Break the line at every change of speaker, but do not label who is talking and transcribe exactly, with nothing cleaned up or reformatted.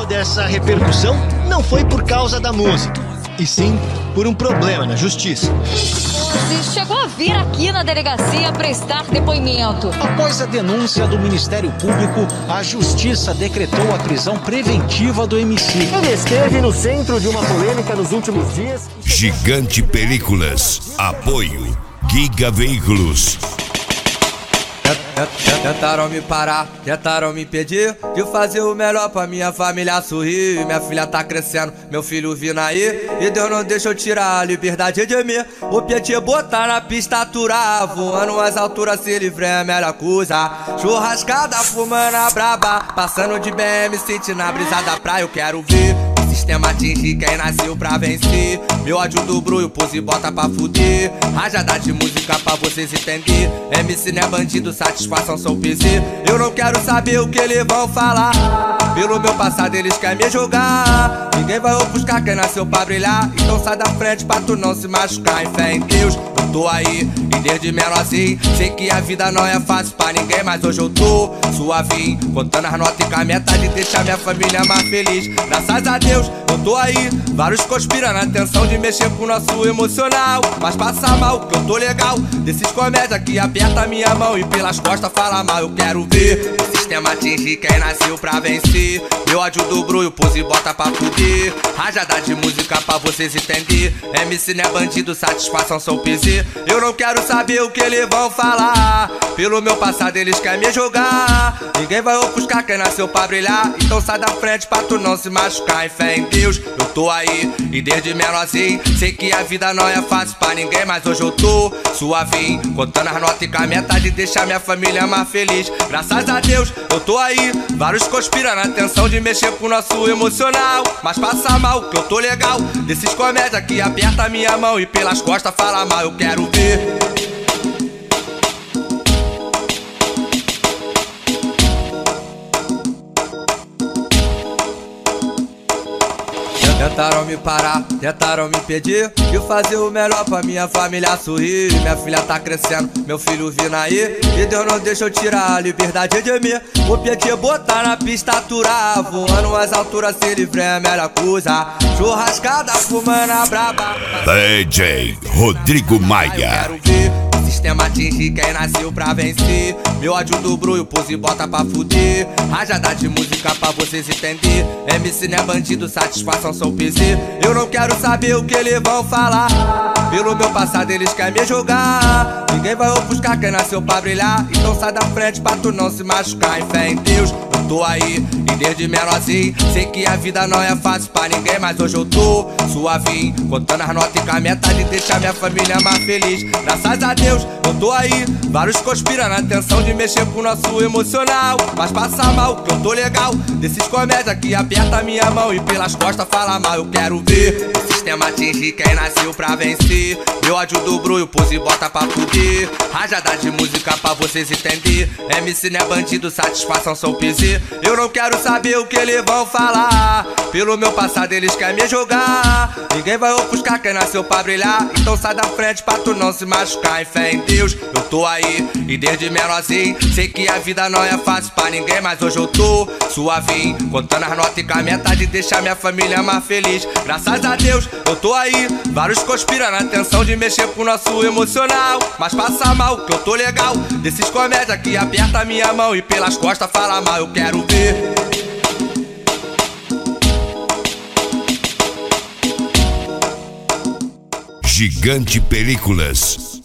Toda essa repercussão não foi por causa da música, e sim por um problema na justiça.
Você chegou a vir aqui na delegacia prestar depoimento.
Após a denúncia do Ministério Público, a Justiça decretou a prisão preventiva do M C.
Ele esteve no centro de uma polêmica nos últimos dias.
Gigante Películas. Apoio Giga Veículos.
Tentaram me parar, tentaram me impedir de fazer o melhor pra minha família sorrir. Minha filha tá crescendo, meu filho vindo aí, e Deus não deixa eu tirar a liberdade de mim. O Pietê botar na pista aturar, voando as alturas se livre é a melhor coisa. Churrascada, fumando a braba, passando de B M, sentindo a brisa da praia. Eu quero ver o sistema atingir quem nasceu pra vencer. Meu ódio do brulho, pose e bota pra fuder. Rajada de música pra vocês entender. M C não é bandido, satisfação sou P Z. Eu não quero saber o que eles vão falar. Pelo meu passado eles querem me julgar. Ninguém vai ofuscar quem nasceu pra brilhar. Então sai da frente pra tu não se machucar. Em fé em Deus, eu tô aí. E desde menorzinho, sei que a vida não é fácil pra ninguém. Mas hoje eu tô suavinho, contando as notas e com a meta de deixar minha família mais feliz. Graças a Deus, eu tô aí. Vários conspirando a intenção de mexer com o nosso emocional. Mas passa mal, que eu tô legal. Desses comédia que aperta minha mão e pelas costas fala mal. Eu quero ver o sistema atingir quem nasceu pra vencer. Meu ódio do brulho, pose e bota pra fuder. Rajada de música pra vocês entender. M C não é bandido, satisfação sou P Z. Eu não quero saber o que eles vão falar. Pelo meu passado eles querem me jogar. Ninguém vai ofuscar quem nasceu pra brilhar. Então sai da frente pra tu não se machucar. Em fé em Deus, eu tô aí. E desde menorzinho, sei que a vida não é fácil pra ninguém. Mas hoje eu tô suavinho, contando as notas e com a meta de deixar minha família mais feliz. Graças a Deus, eu tô aí. Vários conspirando a intenção de mexer com o nosso emocional. Mas passa mal, que eu tô legal. Desses comédia que aperta minha mão e pelas costas fala mal. Eu quero ver. Tentaram me parar, tentaram me impedir de fazer o melhor pra minha família sorrir. Minha filha tá crescendo, meu filho vindo aí, e Deus não deixa eu tirar a liberdade de mim. O Pietê botar na pista aturar, voando as alturas se livre é a melhor coisa. Churrascada, fumando a braba.
D J Rodrigo Maia.
Eu quero ver o sistema atingir quem nasceu pra vencer. Meu ódio do brulho, pose e bota pra fuder. Rajada de música pra vocês entender. M C não é bandido, satisfação sou P Z. Eu não quero saber o que eles vão falar. Pelo meu passado eles querem me julgar. Ninguém vai ofuscar quem nasceu pra brilhar. Então sai da frente pra tu não se machucar. Em fé em Deus, eu tô aí. E desde menorzinho, sei que a vida não é fácil pra ninguém. Mas hoje eu tô suavinho, contando as notas e com a meta de deixar minha família mais feliz. Graças a Deus, eu tô aí. Vários conspirando a intenção de mexer com o nosso emocional. Mas passa mal, que eu tô legal. Desses comédia que aperta minha mão e pelas costas fala mal. Eu quero ver o sistema atingir quem nasceu pra vencer. Meu ódio do brulho, pose e bota pra fuder. Rajada de música pra vocês entender. M C não é bandido, satisfação sou P Z. Eu não quero saber o que eles vão falar. Pelo meu passado eles querem me jogar. Ninguém vai ofuscar quem nasceu pra brilhar. Então sai da frente pra tu não se machucar. Em fé em Deus, eu tô aí. E desde menorzinho, sei que a vida não é fácil pra ninguém. Mas hoje eu tô suavinho, contando as notas e com a meta de deixar minha família mais feliz. Graças a Deus, eu tô aí. Vários conspirando a intenção de mexer com o nosso emocional. Mas passa mal, que eu tô legal. Desses comédia que aperta minha mão e pelas costas fala mal. Eu quero ver.
Gigante Películas.